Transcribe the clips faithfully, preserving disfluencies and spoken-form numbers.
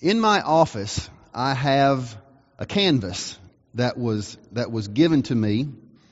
In my office, I have a canvas that was that was given to me,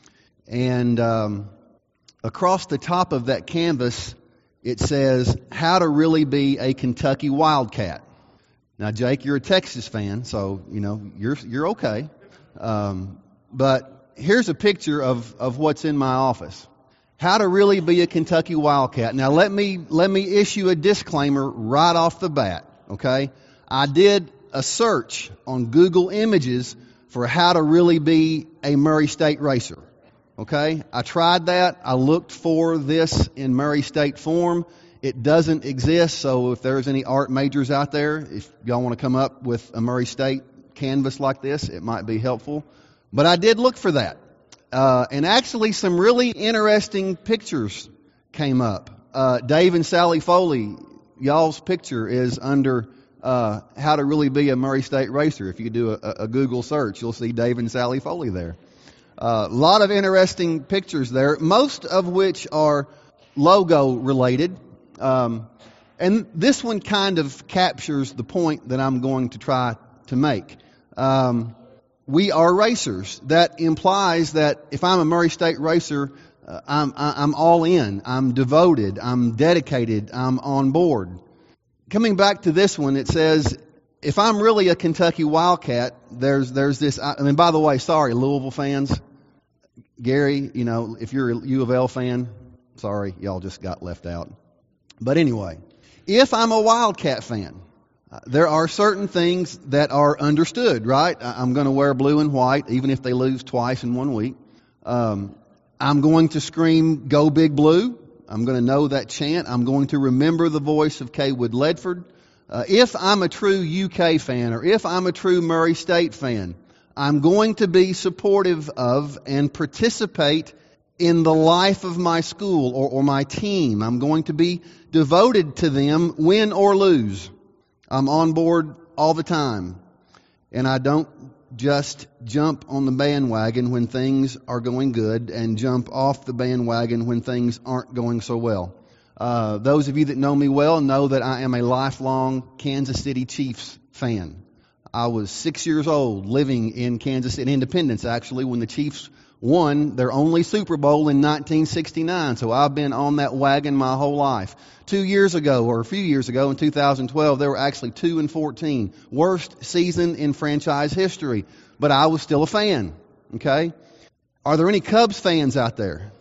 and um, across the top of that canvas, it says, "How to really be a Kentucky Wildcat." Now, Jake, you're a Texas fan, so you know you're you're okay. Um, but here's a picture of of what's in my office. How to really be a Kentucky Wildcat. Now, let me let me issue a disclaimer right off the bat. Okay. I did a search on Google Images for how to really be a Murray State racer. Okay? I tried that. I looked for this in Murray State form. It doesn't exist, so if there's any art majors out there, if y'all want to come up with a Murray State canvas like this, it might be helpful. But I did look for that. Uh, and actually some really interesting pictures came up. Uh, Dave and Sally Foley, y'all's picture is under Uh, how to really be a Murray State racer. If you do a, a Google search, you'll see Dave and Sally Foley there. A uh, lot of interesting pictures there, most of which are logo related. Um, and this one kind of captures the point that I'm going to try to make. Um, we are racers. That implies that if I'm a Murray State racer, uh, I'm, I'm all in. I'm devoted. I'm dedicated. I'm on board. Coming back to this one, it says, if I'm really a Kentucky Wildcat, there's there's this, I mean, by the way, sorry, Louisville fans. Gary, you know, if you're a U of L fan, sorry, y'all just got left out. But anyway, if I'm a Wildcat fan, uh, there are certain things that are understood, right? I'm going to wear blue and white, even if they lose twice in one week. Um, I'm going to scream, "Go Big Blue." I'm going to know that chant. I'm going to remember the voice of Kaywood Ledford. Uh, if I'm a true U K fan, or if I'm a true Murray State fan, I'm going to be supportive of and participate in the life of my school or, or my team. I'm going to be devoted to them, win or lose. I'm on board all the time. And I don't just jump on the bandwagon when things are going good and jump off the bandwagon when things aren't going so well. Uh, those of you that know me well know that I am a lifelong Kansas City Chiefs fan. I was six years old living in Kansas City, Independence actually, when the Chiefs won their only Super Bowl in nineteen sixty-nine. So I've been on that wagon my whole life. Two years ago, or a few years ago, in two thousand twelve, they were actually two and fourteen. Worst season in franchise history. But I was still a fan. Okay? Are there any Cubs fans out there?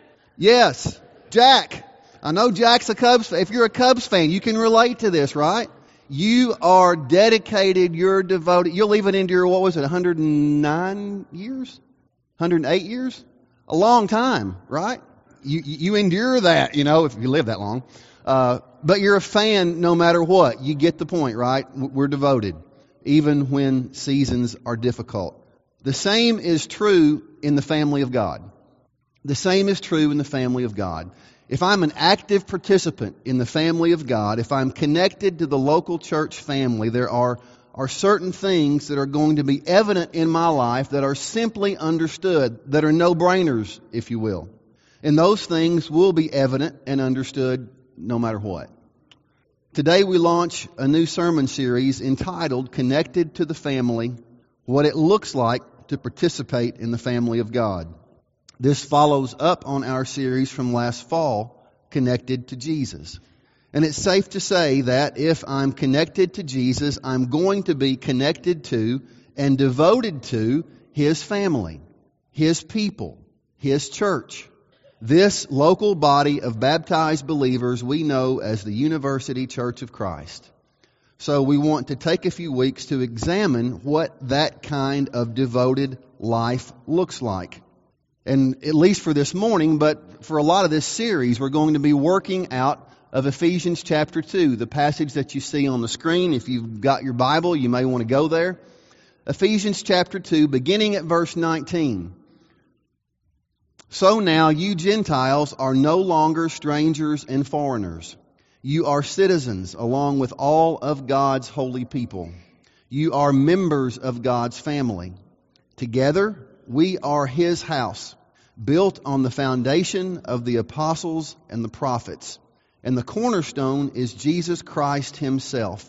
Yes. Jack. I know Jack's a Cubs fan. If you're a Cubs fan, you can relate to this, right? You are dedicated, you're devoted. You'll even endure, what was it, one hundred nine years? one hundred eight years? A long time, right? You you endure that, you know, if you live that long. Uh, but you're a fan no matter what. You get the point, right? We're devoted, even when seasons are difficult. The same is true in the family of God. The same is true in the family of God. If I'm an active participant in the family of God, if I'm connected to the local church family, there are, are certain things that are going to be evident in my life that are simply understood, that are no-brainers, if you will. And those things will be evident and understood no matter what. Today we launch a new sermon series entitled Connected to the Family, What It Looks Like to Participate in the Family of God. This follows up on our series from last fall, Connected to Jesus. And it's safe to say that if I'm connected to Jesus, I'm going to be connected to and devoted to His family, His people, His church. This local body of baptized believers we know as the University Church of Christ. So we want to take a few weeks to examine what that kind of devoted life looks like. And at least for this morning, but for a lot of this series, we're going to be working out of Ephesians chapter two, the passage that you see on the screen. If you've got your Bible, you may want to go there. Ephesians chapter two, beginning at verse nineteen. So now you Gentiles are no longer strangers and foreigners. You are citizens along with all of God's holy people. You are members of God's family. Together, we are His house, built on the foundation of the apostles and the prophets. And the cornerstone is Jesus Christ Himself.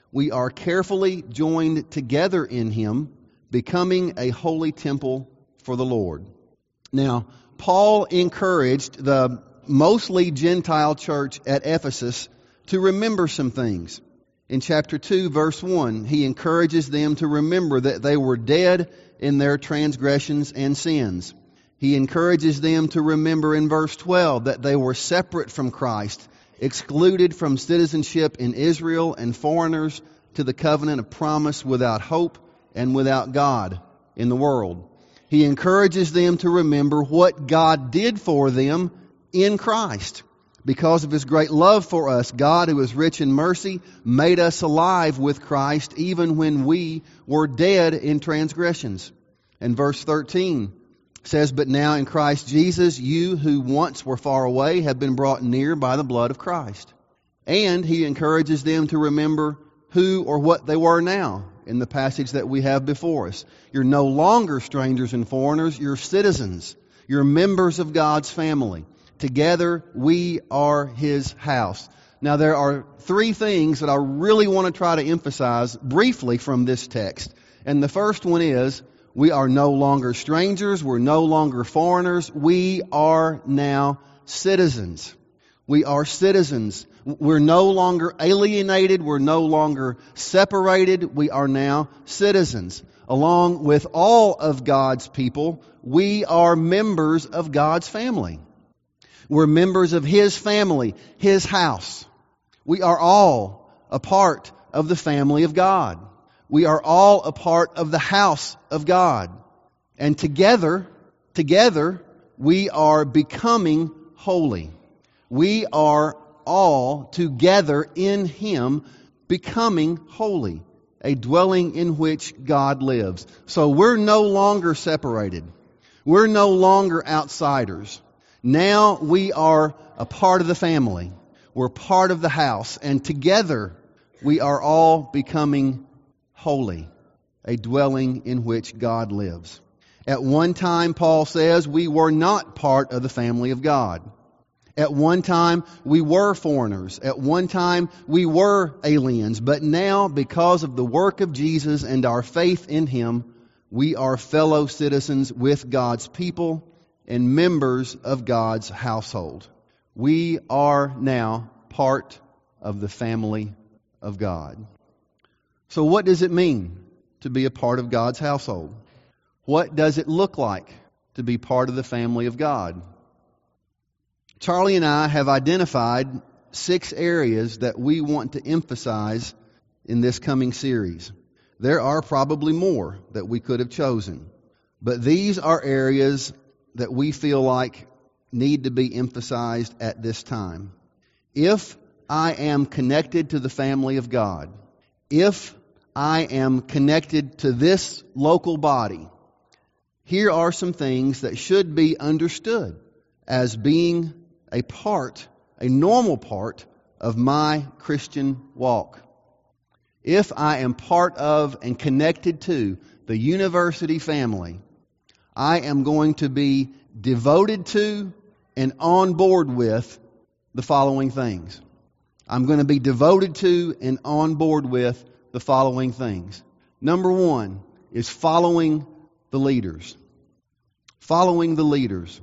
we are carefully joined together in Him, becoming a holy temple for the Lord. Now, Paul encouraged the mostly Gentile church at Ephesus to remember some things. In chapter two, verse one, he encourages them to remember that they were dead in their transgressions and sins. He encourages them to remember in verse twelve that they were separate from Christ, excluded from citizenship in Israel and foreigners to the covenant of promise, without hope and without God in the world. He encourages them to remember what God did for them in Christ. Because of His great love for us, God, who is rich in mercy, made us alive with Christ even when we were dead in transgressions. And verse thirteen says, "But now in Christ Jesus, you who once were far away have been brought near by the blood of Christ." And he encourages them to remember who or what they were now in the passage that we have before us. You're no longer strangers and foreigners, you're citizens. You're members of God's family. Together, we are His house. Now, there are three things that I really want to try to emphasize briefly from this text. And the first one is, we are no longer strangers, we're no longer foreigners, we are now citizens. We are citizens. We're no longer alienated, we're no longer separated, we are now citizens. Along with all of God's people, we are members of God's family. We're members of His family, His house. We are all a part of the family of God. We are all a part of the house of God. And together, together, we are becoming holy. We are all together in Him becoming holy, a dwelling in which God lives. So we're no longer separated. We're no longer outsiders. Now we are a part of the family. We're part of the house. And together we are all becoming holy, a dwelling in which God lives. At one time, Paul says, we were not part of the family of God. At one time, we were foreigners. At one time, we were aliens. But now, because of the work of Jesus and our faith in Him, we are fellow citizens with God's people and members of God's household. We are now part of the family of God. So what does it mean to be a part of God's household? What does it look like to be part of the family of God? Charlie and I have identified six areas that we want to emphasize in this coming series. There are probably more that we could have chosen, but these are areas that we feel like need to be emphasized at this time. If I am connected to the family of God, if I am connected to this local body, here are some things that should be understood as being a part, a normal part of my Christian walk. If I am part of and connected to the university family, I am going to be devoted to and on board with the following things. I'm going to be devoted to and on board with the following things. Number one is following the leaders. Following the leaders.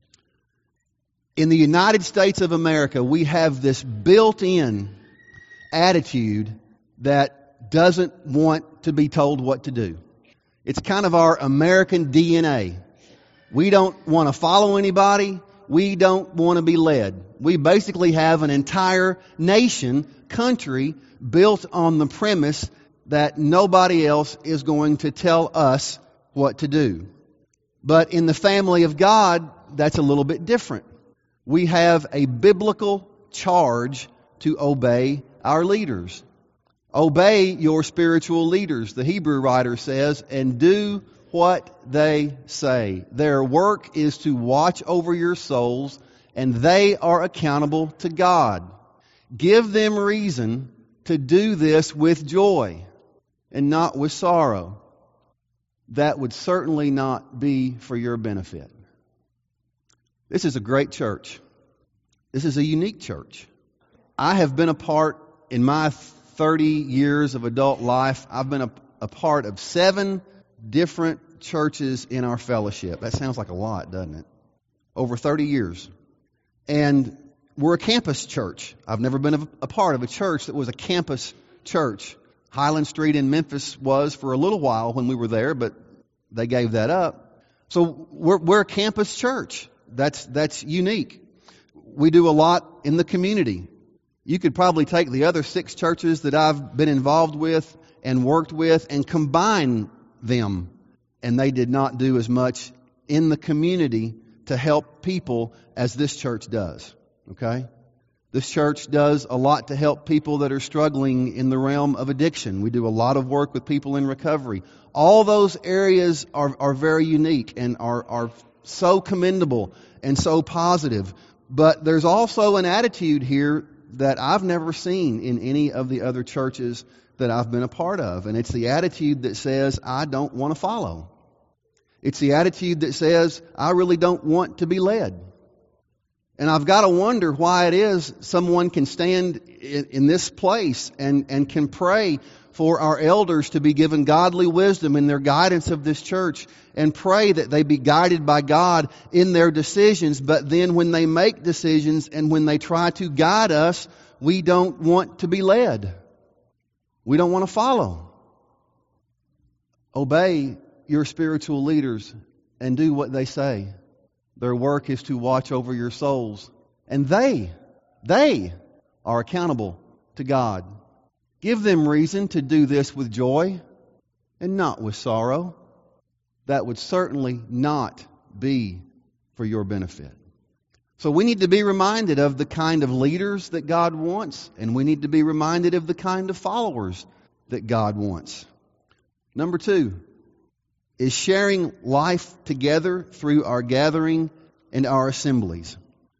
In the United States of America, we have this built-in attitude that doesn't want to be told what to do. It's kind of our American D N A. We don't want to follow anybody. We don't want to be led. We basically have an entire nation, country, built on the premise that nobody else is going to tell us what to do. But in the family of God, that's a little bit different. We have a biblical charge to obey our leaders. Obey your spiritual leaders, the Hebrew writer says, and do what they say. Their work is to watch over your souls, and they are accountable to God. Give them reason to do this with joy and not with sorrow. That would certainly not be for your benefit. This is a great church. This is a unique church. I have been a part in my thirty years of adult life, I've been a, a part of seven different churches in our fellowship. That sounds like a lot, doesn't it? Over thirty years. And we're a campus church. I've never been a, a part of a church that was a campus church. Highland Street in Memphis was for a little while when we were there, but they gave that up. So we're, we're a campus church. That's, that's unique. We do a lot in the community. You could probably take the other six churches that I've been involved with and worked with and combine them, and they did not do as much in the community to help people as this church does. Okay? This church does a lot to help people that are struggling in the realm of addiction. We do a lot of work with people in recovery. All those areas are, are very unique and are, are so commendable and so positive. But there's also an attitude here that I've never seen in any of the other churches that I've been a part of. And it's the attitude that says, I don't want to follow. It's the attitude that says, I really don't want to be led. And I've got to wonder why it is someone can stand in, in this place and, and can pray for our elders to be given godly wisdom in their guidance of this church and pray that they be guided by God in their decisions. But then when they make decisions and when they try to guide us, we don't want to be led. We don't want to follow. Obey your spiritual leaders and do what they say. Their work is to watch over your souls. And they, they are accountable to God. Give them reason to do this with joy and not with sorrow. That would certainly not be for your benefit. So we need to be reminded of the kind of leaders that God wants, and we need to be reminded of the kind of followers that God wants. Number two is sharing life together through our gathering and our assemblies.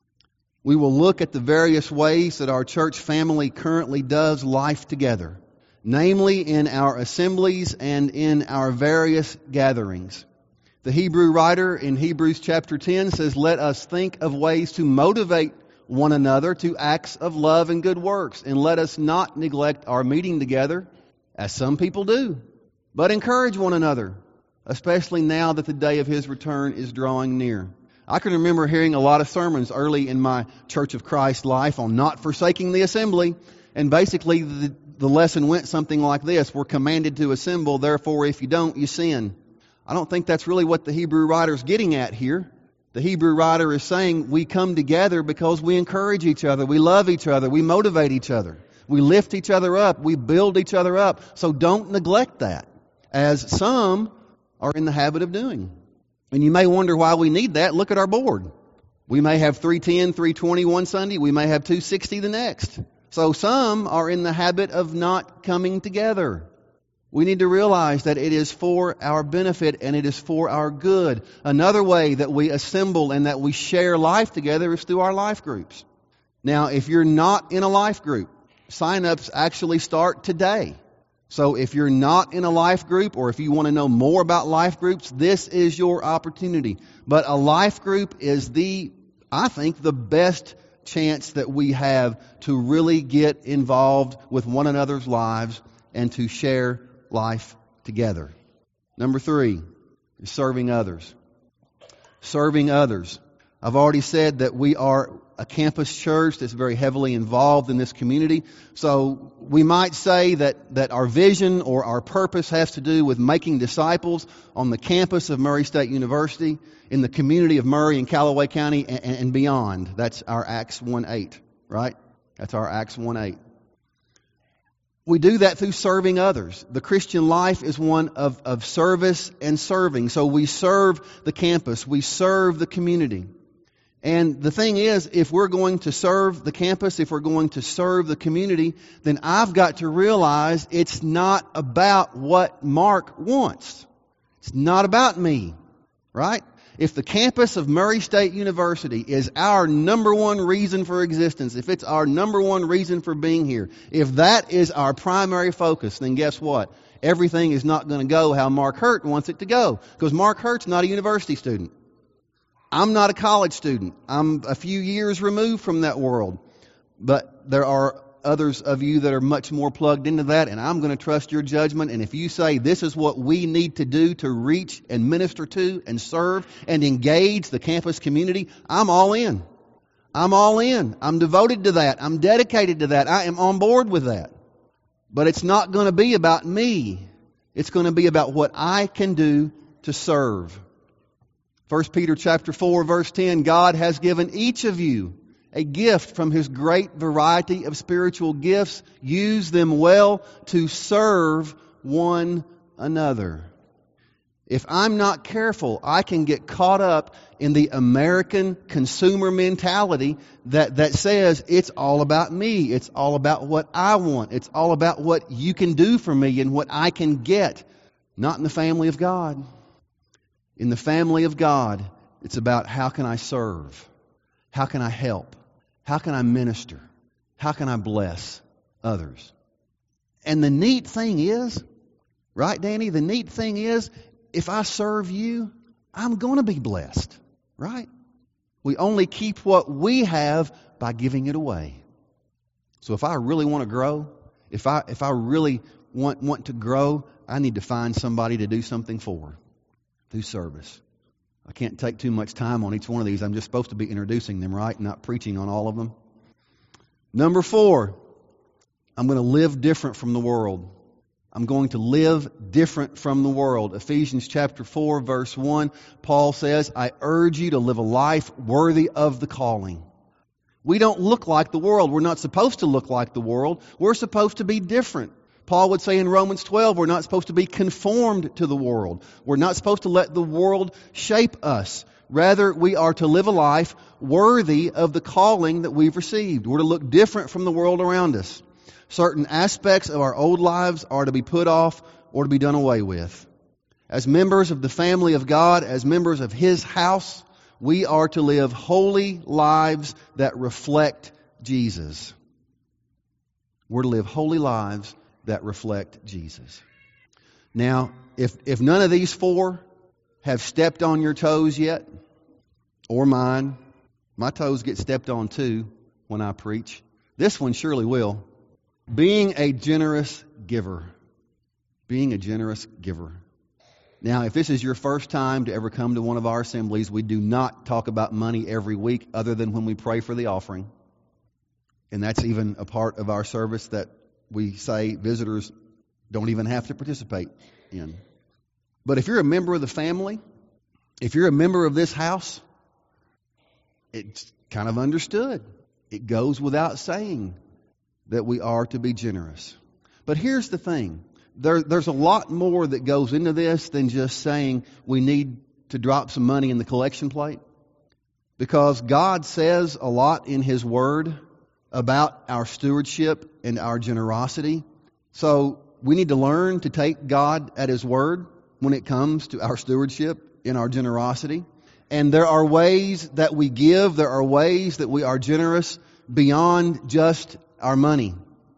We will look at the various ways that our church family currently does life together, namely in our assemblies and in our various gatherings. The Hebrew writer in Hebrews chapter ten says, let us think of ways to motivate one another to acts of love and good works, and let us not neglect our meeting together, as some people do, but encourage one another, especially now that the day of His return is drawing near. I can remember hearing a lot of sermons early in my Church of Christ life on not forsaking the assembly. And basically the, the lesson went something like this. We're commanded to assemble, therefore if you don't, you sin. I don't think that's really what the Hebrew writer is getting at here. The Hebrew writer is saying we come together because we encourage each other, we love each other, we motivate each other, we lift each other up, we build each other up. So don't neglect that, as some are in the habit of doing. And you may wonder why we need that. Look at our board. We may have three ten, three twenty one Sunday. We may have two sixty the next. So some are in the habit of not coming together. We need to realize that it is for our benefit and it is for our good. Another way that we assemble and that we share life together is through our life groups. Now, if you're not in a life group, sign-ups actually start today. So if you're not in a life group, or if you want to know more about life groups, this is your opportunity. But a life group is the, I think, the best chance that we have to really get involved with one another's lives and to share life together. Number three is serving others. Serving others. I've already said that we are a campus church that's very heavily involved in this community. So we might say that, that our vision or our purpose has to do with making disciples on the campus of Murray State University, in the community of Murray and Callaway County and, and beyond. That's our Acts one eight, right? That's our Acts one eight. We do that through serving others. The Christian life is one of, of service and serving. So we serve the campus. We serve the community. And the thing is, if we're going to serve the campus, if we're going to serve the community, then I've got to realize it's not about what Mark wants. It's not about me, right? If the campus of Murray State University is our number one reason for existence, if it's our number one reason for being here, if that is our primary focus, then guess what? Everything is not going to go how Mark Hurt wants it to go, because Mark Hurt's not a university student. I'm not a college student. I'm a few years removed from that world. But there are others of you that are much more plugged into that, and I'm going to trust your judgment. And if you say this is what we need to do to reach and minister to and serve and engage the campus community, I'm all in. I'm all in. I'm devoted to that. I'm dedicated to that. I am on board with that. But it's not going to be about me. It's going to be about what I can do to serve. First Peter chapter four, verse ten, God has given each of you a gift from His great variety of spiritual gifts. Use them well to serve one another. If I'm not careful, I can get caught up in the American consumer mentality that, that says it's all about me. It's all about what I want. It's all about what you can do for me and what I can get. Not in the family of God. In the family of God, it's about how can I serve? How can I help? How can I minister? How can I bless others? And the neat thing is, right, Danny? The neat thing is, if I serve you, I'm going to be blessed, right? We only keep what we have by giving it away. So if I really want to grow, if I if I really want, want to grow, I need to find somebody to do something for through service. I can't take too much time on each one of these. I'm just supposed to be introducing them, right? Not preaching on all of them. Number four, I'm going to live different from the world. I'm going to live different from the world. Ephesians chapter four, verse one, Paul says, I urge you to live a life worthy of the calling. We don't look like the world. We're not supposed to look like the world. We're supposed to be different. Paul would say in Romans twelve, we're not supposed to be conformed to the world. We're not supposed to let the world shape us. Rather, we are to live a life worthy of the calling that we've received. We're to look different from the world around us. Certain aspects of our old lives are to be put off or to be done away with. As members of the family of God, as members of His house, we are to live holy lives that reflect Jesus. We're to live holy lives that reflect Jesus. Now, if if none of these four have stepped on your toes yet, or mine, my toes get stepped on too when I preach. This one surely will. Being a generous giver. Being a generous giver. Now, if this is your first time to ever come to one of our assemblies, we do not talk about money every week other than when we pray for the offering. And that's even a part of our service that we say visitors don't even have to participate in. But if you're a member of the family, if you're a member of this house, it's kind of understood. It goes without saying that we are to be generous. But here's the thing. There, there's a lot more that goes into this than just saying we need to drop some money in the collection plate. Because God says a lot in His Word about our stewardship and our generosity. So we need to learn to take God at His word when it comes to our stewardship and our generosity. And there are ways that we give, there are ways that we are generous beyond just our money.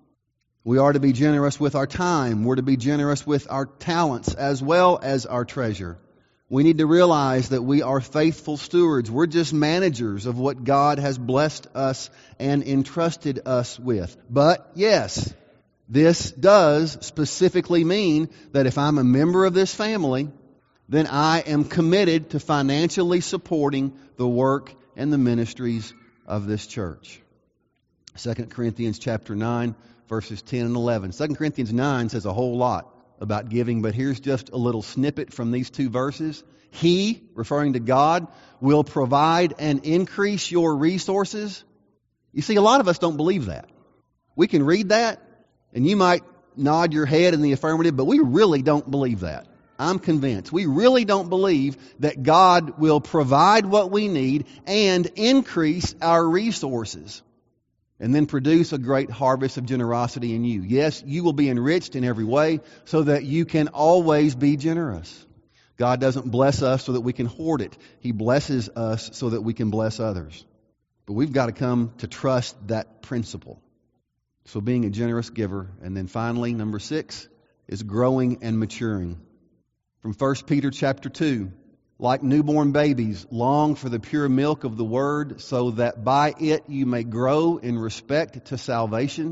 We are to be generous with our time. We're to be generous with our talents as well as our treasure. We need to realize that we are faithful stewards. We're just managers of what God has blessed us and entrusted us with. But yes, this does specifically mean that if I'm a member of this family, then I am committed to financially supporting the work and the ministries of this church. Second Corinthians chapter nine, verses ten and eleven. Second Corinthians nine says a whole lot about giving, but here's just a little snippet from these two verses. He, referring to God, will provide and increase your resources. You see, a lot of us don't believe that. We can read that, and you might nod your head in the affirmative, but we really don't believe that. I'm convinced. We really don't believe that God will provide what we need and increase our resources and then produce a great harvest of generosity in you. Yes, you will be enriched in every way so that you can always be generous. God doesn't bless us so that we can hoard it. He blesses us so that we can bless others. But we've got to come to trust that principle. So being a generous giver. And then finally, number six, is growing and maturing. From First Peter chapter two, like newborn babies, long for the pure milk of the Word, so that by it you may grow in respect to salvation,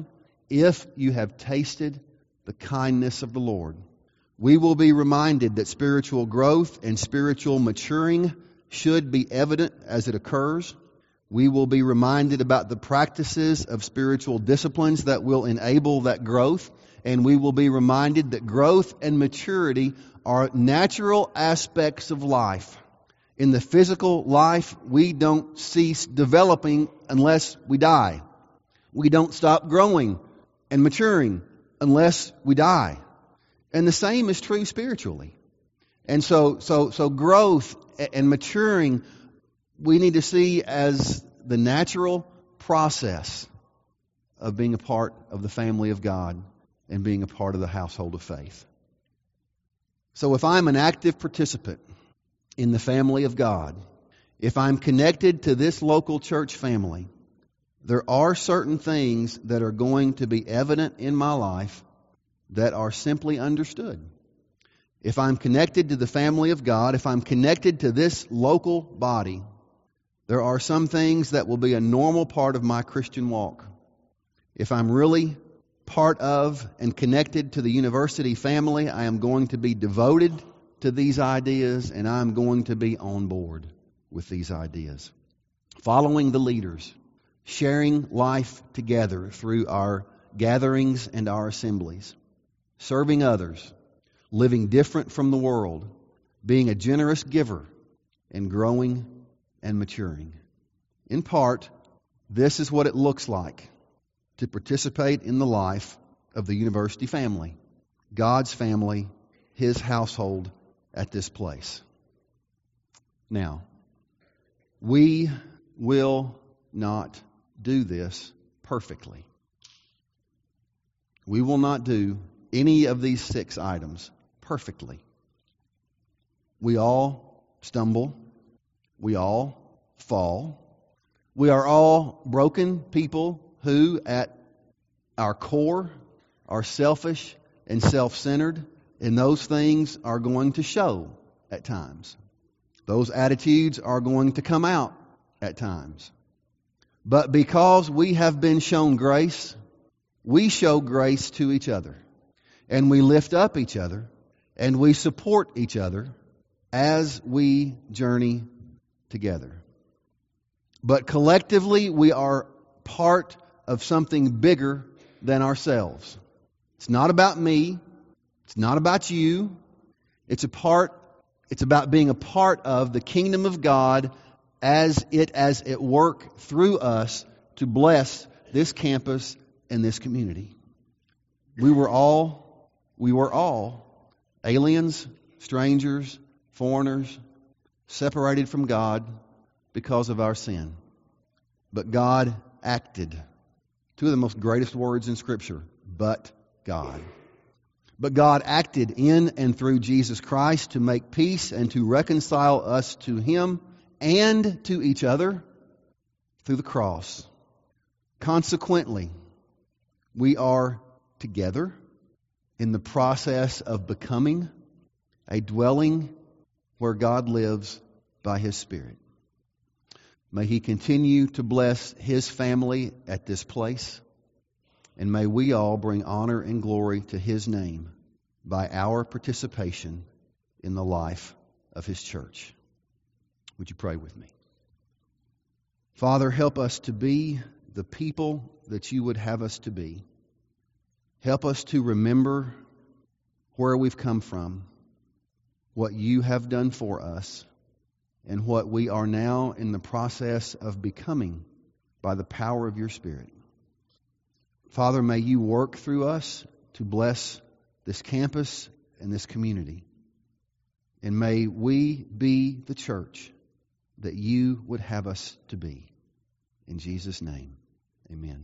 if you have tasted the kindness of the Lord. We will be reminded that spiritual growth and spiritual maturing should be evident as it occurs. We will be reminded about the practices of spiritual disciplines that will enable that growth. And we will be reminded that growth and maturity are natural aspects of life. In the physical life, we don't cease developing unless we die. We don't stop growing and maturing unless we die. And the same is true spiritually. And so, so, so growth and maturing, we need to see as the natural process of being a part of the family of God and being a part of the household of faith. So if I'm an active participant in the family of God, if I'm connected to this local church family, there are certain things that are going to be evident in my life that are simply understood. If I'm connected to the family of God, if I'm connected to this local body, there are some things that will be a normal part of my Christian walk. If I'm really part of and connected to the university family, I am going to be devoted to these ideas and I'm going to be on board with these ideas. Following the leaders, sharing life together through our gatherings and our assemblies, serving others, living different from the world, being a generous giver, and growing and maturing. In part, this is what it looks like to participate in the life of the university family, God's family, His household at this place. Now, we will not do this perfectly. We will not do any of these six items perfectly. We all stumble. We all fall. We are all broken people who, at our core, are selfish and self-centered, and those things are going to show at times. Those attitudes are going to come out at times. But because we have been shown grace, we show grace to each other. And we lift up each other, and we support each other as we journey together. But collectively, we are part of something bigger than ourselves. It's not about me. It's not about you. It's a part, it's about being a part of the kingdom of God as it as it work through us to bless this campus and this community. We were all We were all aliens, strangers, foreigners, separated from God because of our sin. But God acted. Two of the most greatest words in Scripture, but God. But God acted in and through Jesus Christ to make peace and to reconcile us to Him and to each other through the cross. Consequently, we are together in the process of becoming a dwelling where God lives by His Spirit. May He continue to bless His family at this place, and may we all bring honor and glory to His name by our participation in the life of His church. Would you pray with me? Father, help us to be the people that You would have us to be. Help us to remember where we've come from, what You have done for us, and what we are now in the process of becoming by the power of Your Spirit. Father, may You work through us to bless this campus and this community. And may we be the church that You would have us to be. In Jesus' name, amen.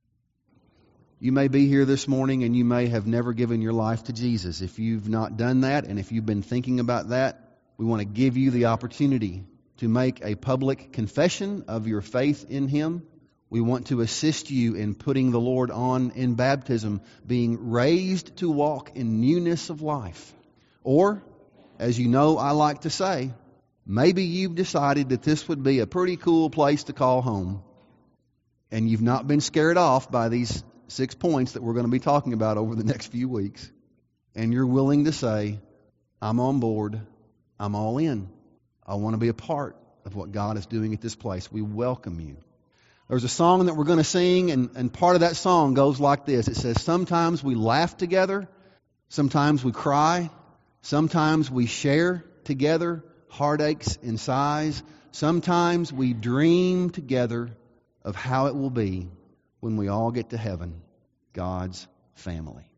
You may be here this morning and you may have never given your life to Jesus. If you've not done that and if you've been thinking about that, we want to give you the opportunity to make a public confession of your faith in Him. We want to assist you in putting the Lord on in baptism, being raised to walk in newness of life. Or, as you know I like to say, maybe you've decided that this would be a pretty cool place to call home, and you've not been scared off by these six points that we're going to be talking about over the next few weeks, and you're willing to say, I'm on board, I'm all in, I want to be a part of what God is doing at this place, we welcome you. There's a song that we're going to sing, and, and part of that song goes like this. It says, sometimes we laugh together, sometimes we cry, sometimes we share together heartaches and sighs, sometimes we dream together of how it will be when we all get to heaven, God's family.